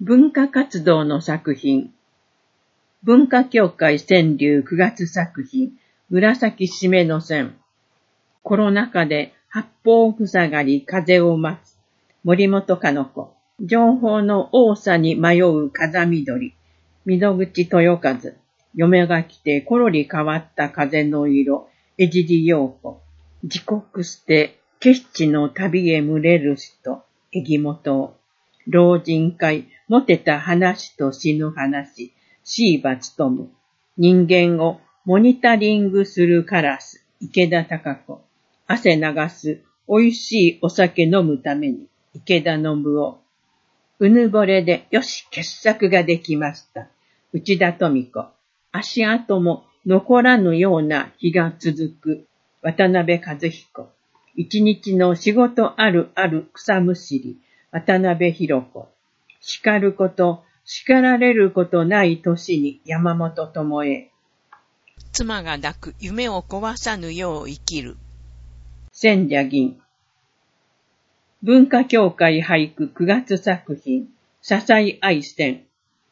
文化活動の作品。文化協会川柳9月作品。紫締めの線。コロナ禍で八方塞がり風を待つ。森本かの子。情報の多さに迷う風緑。溝口豊和。嫁が来てコロリ変わった風の色。江尻陽子。自国捨て、決地の旅へ群れる人。江木本。老人会、モテた話と死ぬ話、椎葉勉。人間をモニタリングするカラス、池田貴子。汗流す、美味しいお酒飲むために、池田信夫。うぬぼれで、よし、傑作ができました。内田富子。足跡も残らぬような日が続く、渡辺和彦。一日の仕事あるある草むしり、渡辺博子。叱ること、叱られることない年に山本智恵。 妻が抱く夢を壊さぬよう生きる。 千社銀。文化協会俳句9月作品。笹井愛線。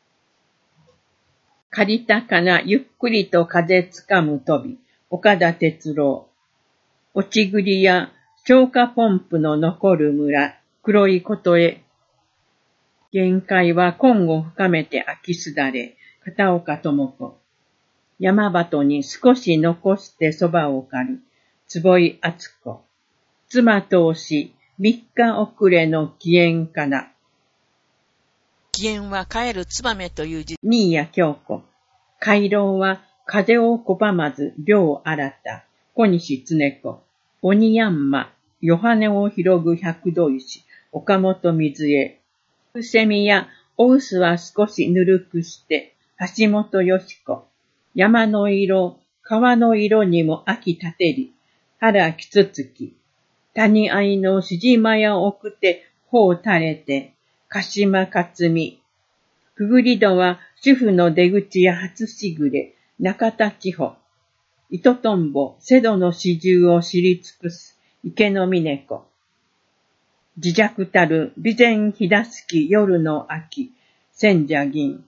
借りたかなゆっくりと風つかむ飛び。岡田哲郎。落ち栗や消火ポンプの残る村。黒いことへ。限界は今後深めて秋すだれ。片岡智子。山鳩に少し残してそばを狩る。坪井敦子。妻通し3日遅れの起源かな。 起源は帰る燕という字。 新谷京子。回廊は風を拒まず両新た。小西常子。鬼ヤンマ。ヨハネを広ぐ百度石。岡本水江。セミやオウスは少しぬるくして、橋本よし子。山の色、川の色にも秋立てり。原きつつき。谷合のしじまや奥て、頬垂れて。鹿島克美。くぐり戸は主婦の出口や初しぐれ。中田千穂。糸とんぼ、瀬戸の始終を知り尽くす。池野峰子。自弱たる備前ひだすき夜の秋、千社銀。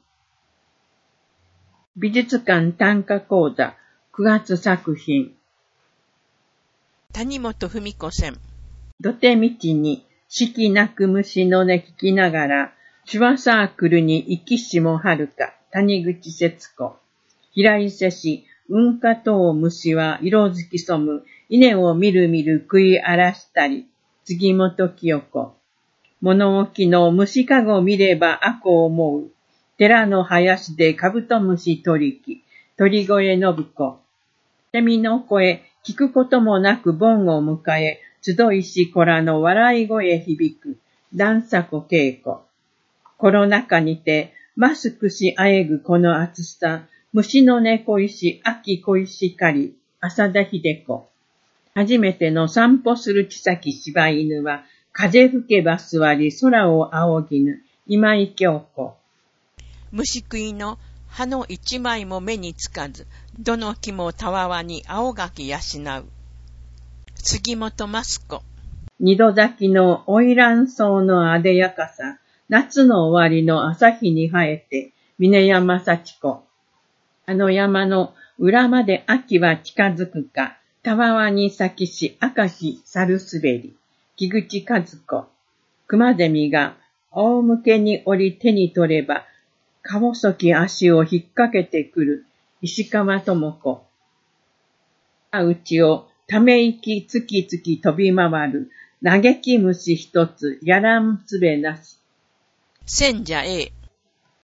美術館短歌講座9月作品。 谷本文子線。 土手道に四季鳴く虫の音聞きながら、手話サークルに行きしもはるか、谷口節子。平伊勢市、雲下等虫は色づきそむ、稲をみるみる食い荒らしたり、杉本清子。物置の虫かご見れば悪を思う。寺の林でカブトムシ取り木。鳥越信子。セミの声、聞くこともなく盆を迎え、集いし子らの笑い声響く。段迫恵子。コロナ禍にて、マスクしあえぐこの暑さ。虫の音恋し、秋恋しかり。浅田秀子。初めての散歩する妃柴犬は、風吹けば座り空を仰ぎぬ、今井京子。 虫食いの葉の一枚も目につかず、どの木もたわわに青垣養う。杉本益子。 二度咲きの花魁草のあでやかさ、夏の終わりの朝日に生えて、峰山幸子。あの山の裏まで秋は近づくか、たわわに咲きし赤き猿滑り。木口和子。熊ゼミが仰向けに降り手に取れば、か細き足を引っ掛けてくる。石川智子。うちをため息つきつき飛び回る。嘆き虫一つやらんつべなし。 千社 A。